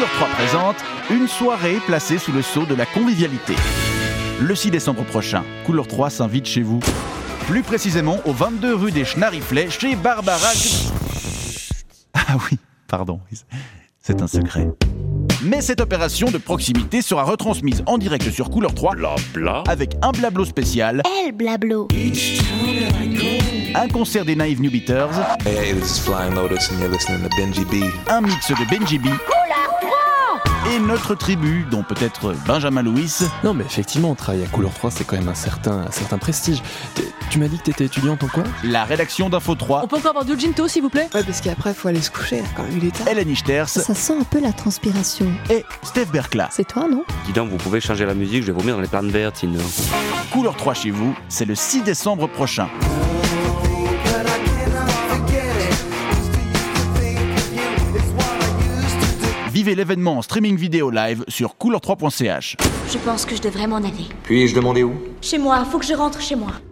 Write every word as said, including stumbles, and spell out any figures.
Couleur trois présente une soirée placée sous le sceau de la convivialité. Le six décembre prochain, Couleur trois s'invite chez vous. Plus précisément au vingt-deux rue des Schnariflets, chez Barbara... Ah oui, pardon, c'est un secret. Mais cette opération de proximité sera retransmise en direct sur Couleur trois Blabla. avec un blablo spécial, El Blablo. un concert des Naive New Beaters, Hey, hey, this is Flying Lotus and you're listening to Benji B. un mix de Benji B et notre tribu, dont peut-être Benjamin Louis. Non mais effectivement, travailler à Couleur trois, c'est quand même un certain, un certain prestige. T'es- Tu m'as dit que t'étais étudiante en quoi? La rédaction d'Info trois, On peut encore avoir du ginto, s'il vous plaît? Ouais, parce qu'après, faut aller se coucher, là, quand même, il est tard. Hélène Ichters Ça sent un peu la transpiration. et Steph Berkla. C'est toi, non? Dis donc, vous pouvez changer la musique, je vais vomir dans les plantes vertes, sinon. Couleur trois chez vous, c'est le six décembre prochain. Vivez l'événement en streaming vidéo live sur couleur trois point c h. Je pense que je devrais m'en aller. Puis-je demander où? Chez moi, faut que je rentre chez moi.